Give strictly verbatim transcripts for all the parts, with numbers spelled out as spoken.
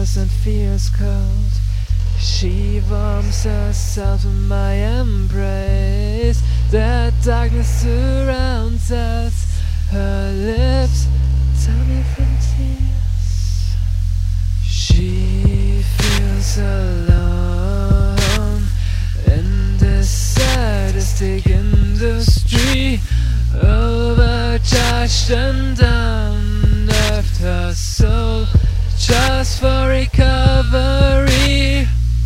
shivers and feels cold. She warms herself in my embrace. The darkness surrounds us. Her lips tell me from tears. She feels alone in this sadistic industry. Overcharged and unnerved, her soul just for recovery.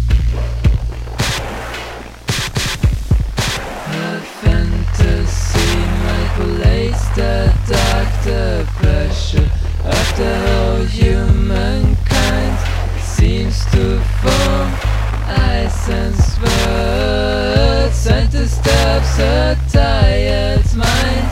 Her fantasy manipulates the dark depression of the whole humankind. Seems to form ice and words and disturbs her tired mind.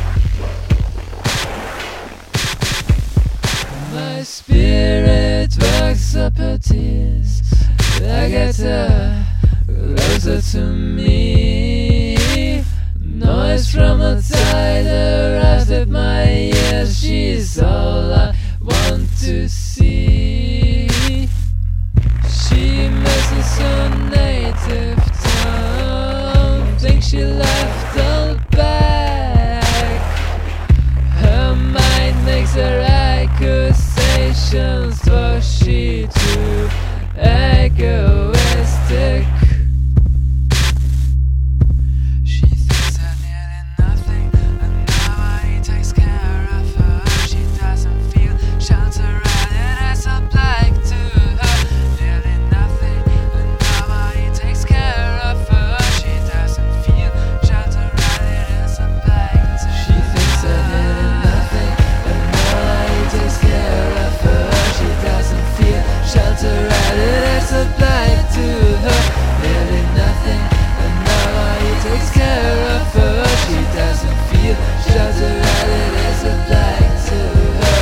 My spirit works up her tears. I get her closer to me. Noise from outside arrives at my ears. She's all I want to see. She misses her native town. Thinks she left all back. Her mind makes her accusations. Was she too egoistic? She thinks her nearly nothing, and nobody takes care of her. She doesn't feel shelter, and it is applied to her. Nearly nothing, and nobody takes care of her. She doesn't feel shelter, and it is applied to her. She thinks her nearly nothing, and nobody takes care of her. She doesn't feel shelter, and it is applied to her. Nearly nothing, and nobody takes care of her. She doesn't feel shelter, and it is applied to her.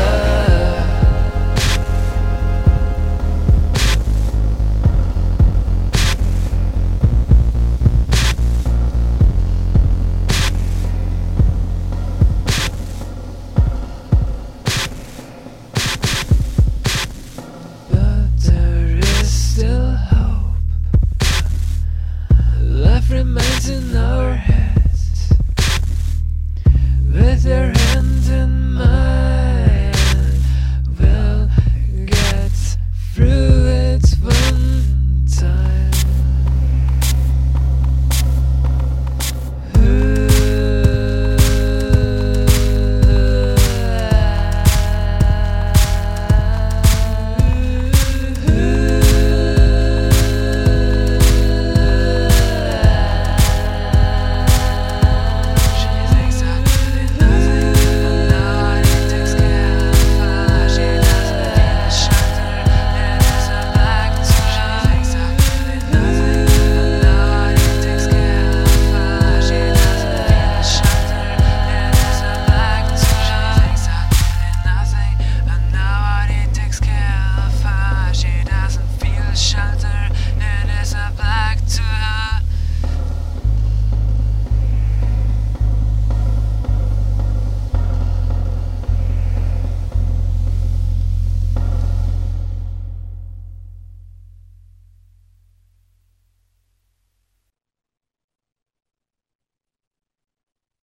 But there is still hope. Love remains in our heads. With your